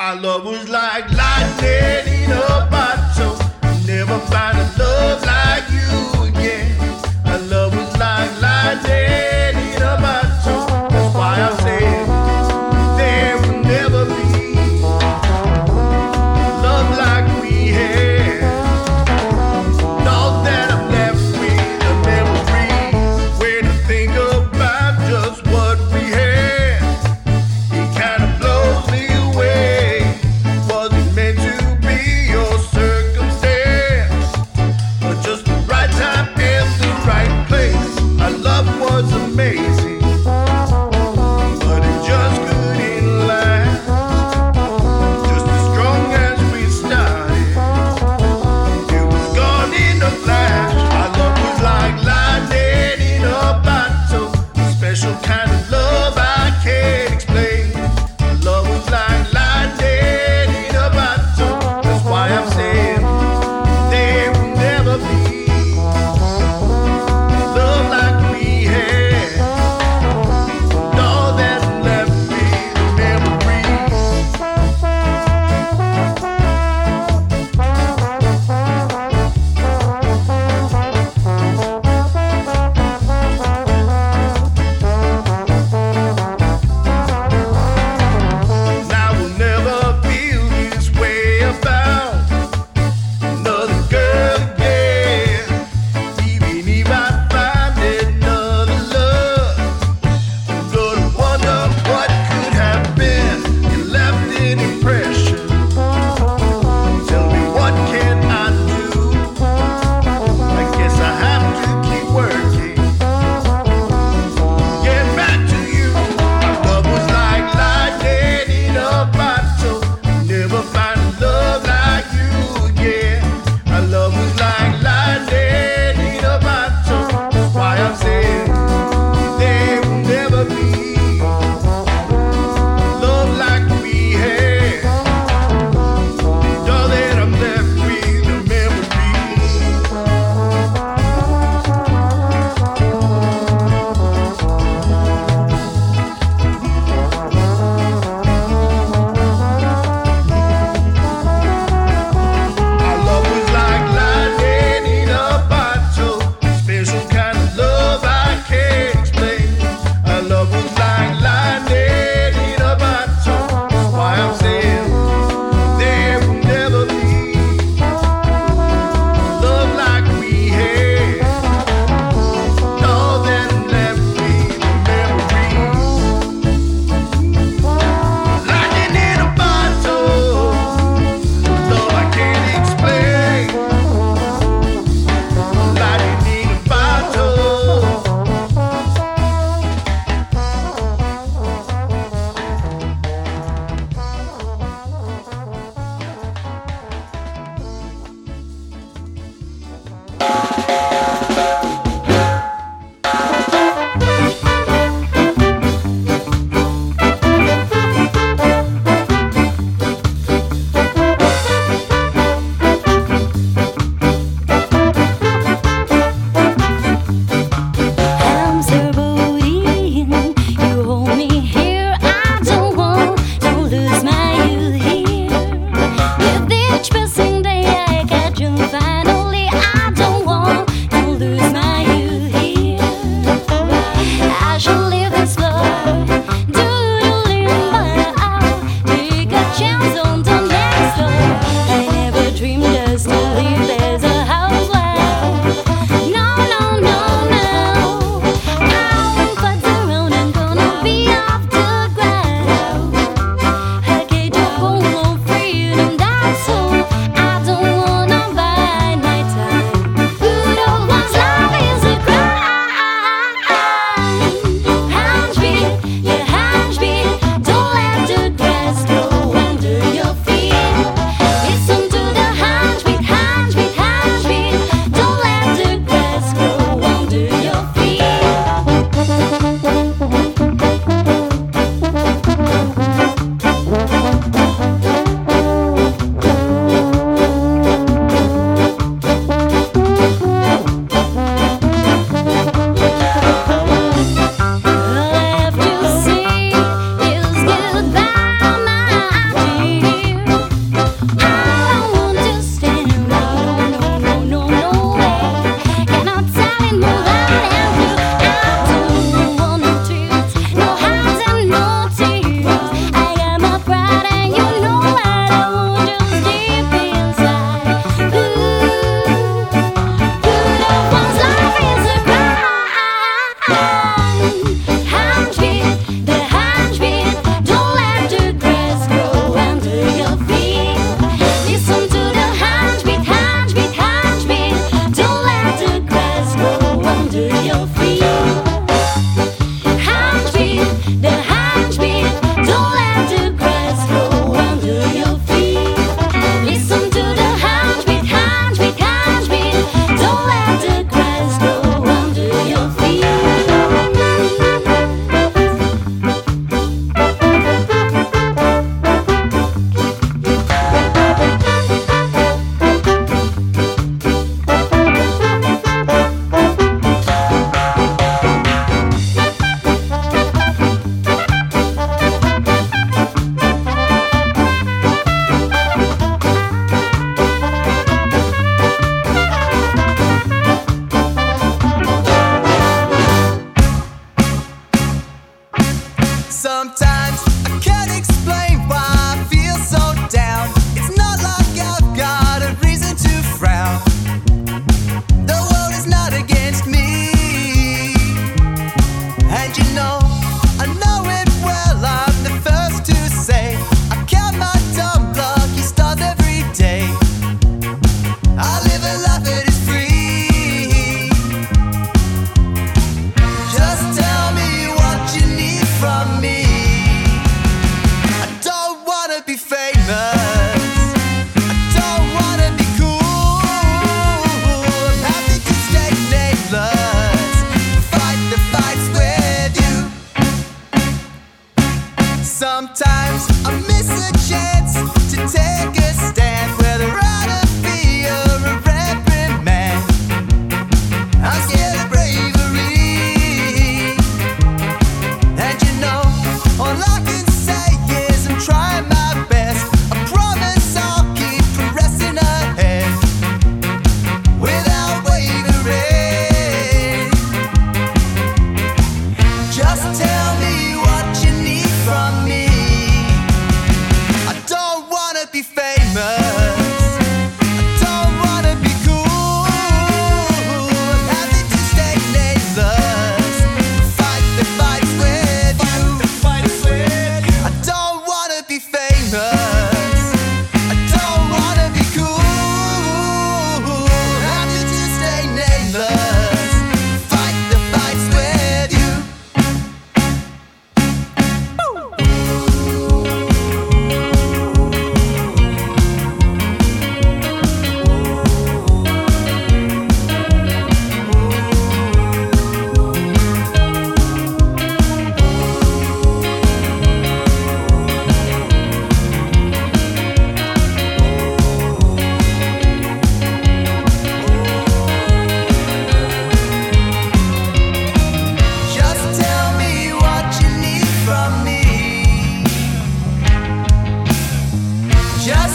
Our love was like lightning in a bottle. Never find a love like you again. Our love was like lightning in a bottle. That's why I said there will never be love like we had. Thoughts that I'm left with a memory. When I think about just what we had, it kind of blows me away. Was it meant to be your circumstance, or just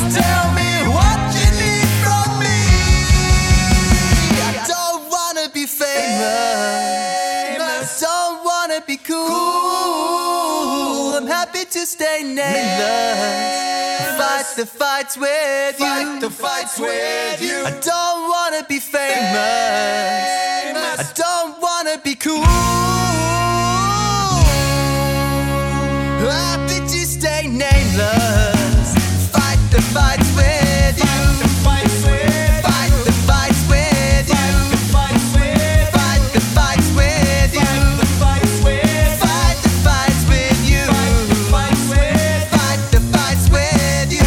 tell me what you need from me. I don't wanna be famous, don't wanna be cool. I'm happy to stay nameless. Fight the fights with you. Fight the fights with you. I don't wanna be famous. I don't wanna be cool. Happy to stay nameless. Fight the fights with you. Fight the fights with you. Fight the fights with you. Fight the fights with you. Fight the fights with you.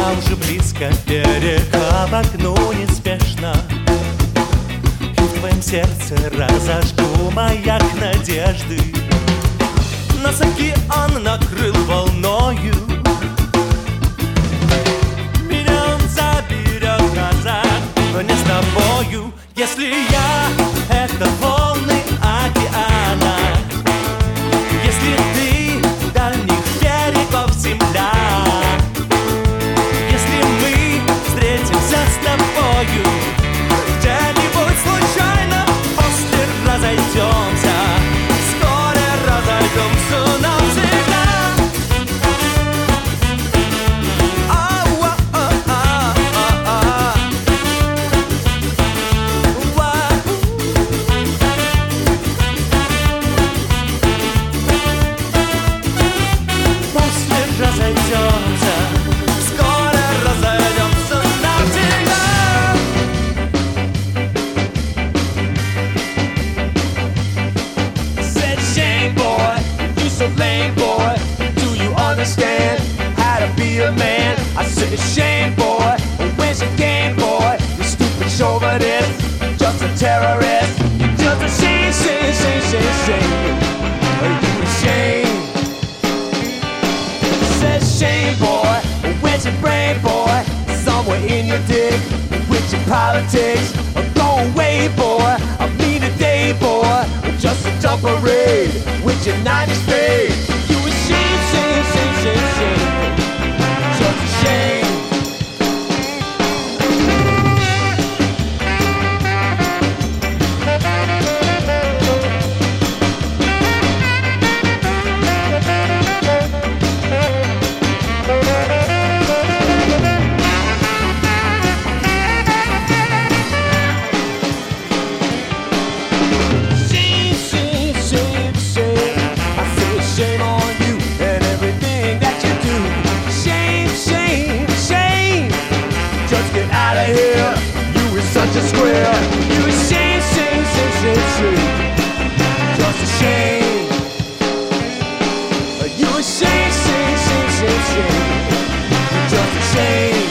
уже близко, берег обогну неспешно, и в твоем сердце разожгу маяк надежды. Нас океан накрыл волною, меня он заберет назад, но не с тобою. Если я — это волны океана, если ты — дальних берегов земля, если мы встретимся с тобою где-нибудь случайно, после разойдемся, вскоре разойдемся навсегда. Разойдемся, скоро разойдемся навсегда. Said Shane boy, you so lame boy, do you understand how to be a man? I said Shane boy, where's your game boy? You stupid chauvinist, just a terrorist, just a shame, shame, shame, shame, shame. Are you ashamed? Shame boy, where's your brain boy? Somewhere in your dick, with your politics. Go away boy, I mean today boy, just a dumb parade with your 90s fade. You a shame, shame, shame, shame, shame, just a shame. Such a square, you a shame, shame, shame, shame, shame, just a shame. You a shame, shame, shame, shame, shame, just a shame.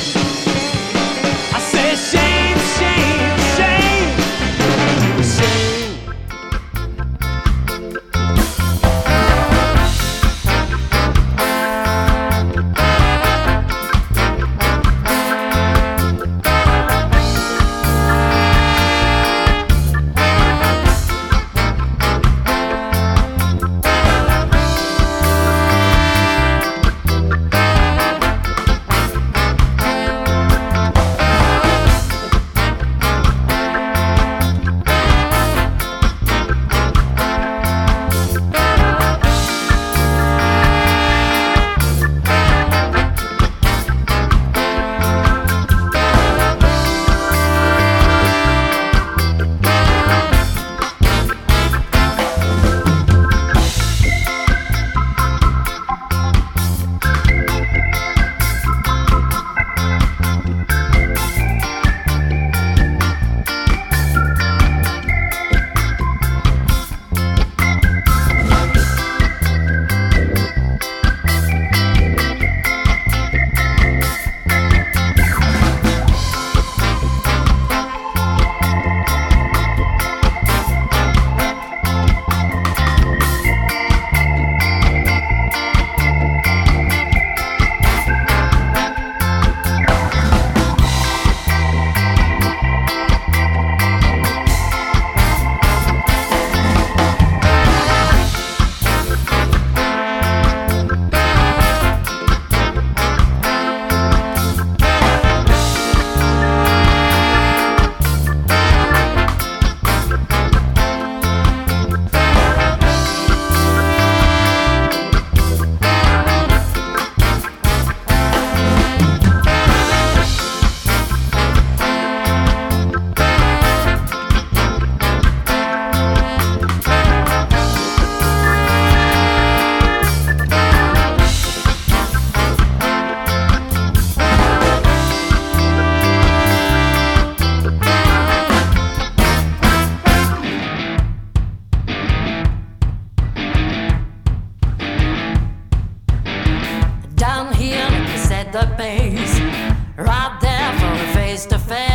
I say shame, shame, shame, you a shame. the base, right there for a face to face.